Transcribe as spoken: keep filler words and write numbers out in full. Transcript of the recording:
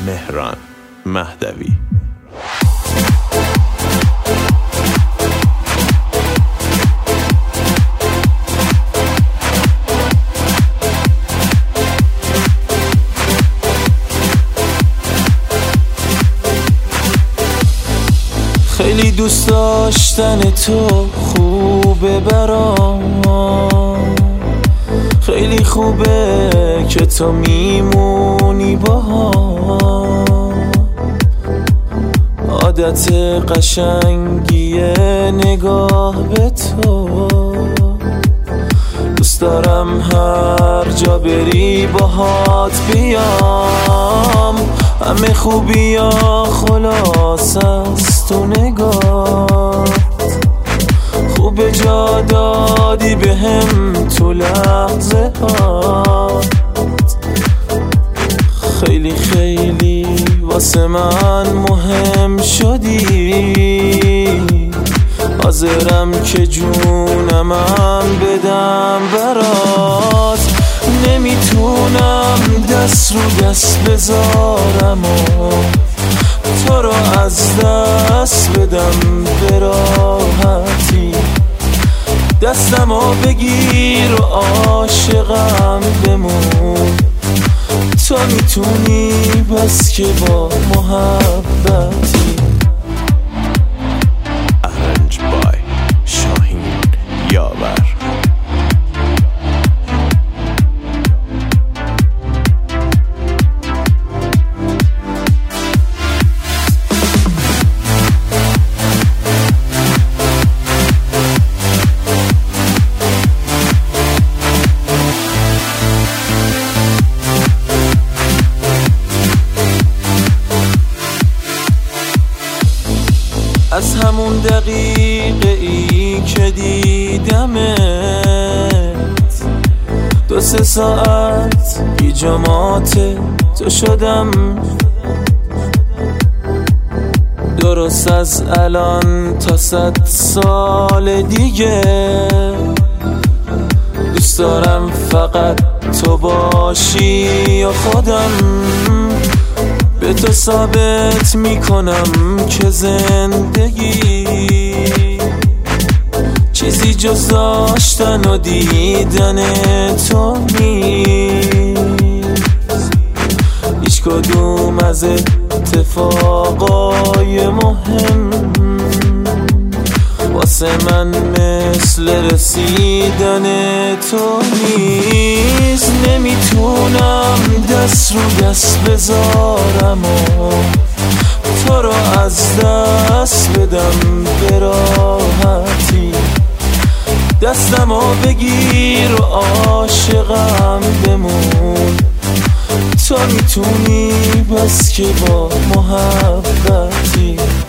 مهران مهدوی. خیلی دوست داشتن تو خوبه برام، خیلی خوبه که تو میمونی باهام. عادت قشنگی نگاه به تو، دوست دارم هر جا بری باهات بیام. همه خوبی ها خلاص از تو نگاه، خوب جا دادی به هم تو لحظه ها. خیلی خیلی واسه من مهم شدی، حاضرم که جونمم بدم برات. نمیتونم دست رو دست بذارم و تو رو از دست بدم به راحتی. دستمو بگیر و عاشقم بمون، تو میتونی بس که با محبتی. ارنج بای شاهین یاور. از همون دقیقه ای که دیدمت، دو سه ساعت پیجامات تو شدم. درست از الان تا صد سال دیگه دوست دارم فقط تو باشی و خودم به تو ثابت میکنم که زندگی چیزی جز داشتن و دیدن تو نیست. هیچ کدوم از اتفاقای مهم واسه من مثل رسیدن تو نیست. نمیتونم دست رو دست بذارم و تو رو از دست بدم به راحتی. دستمو بگیر و عاشقم بمون، تو میتونی بس که با محبتی.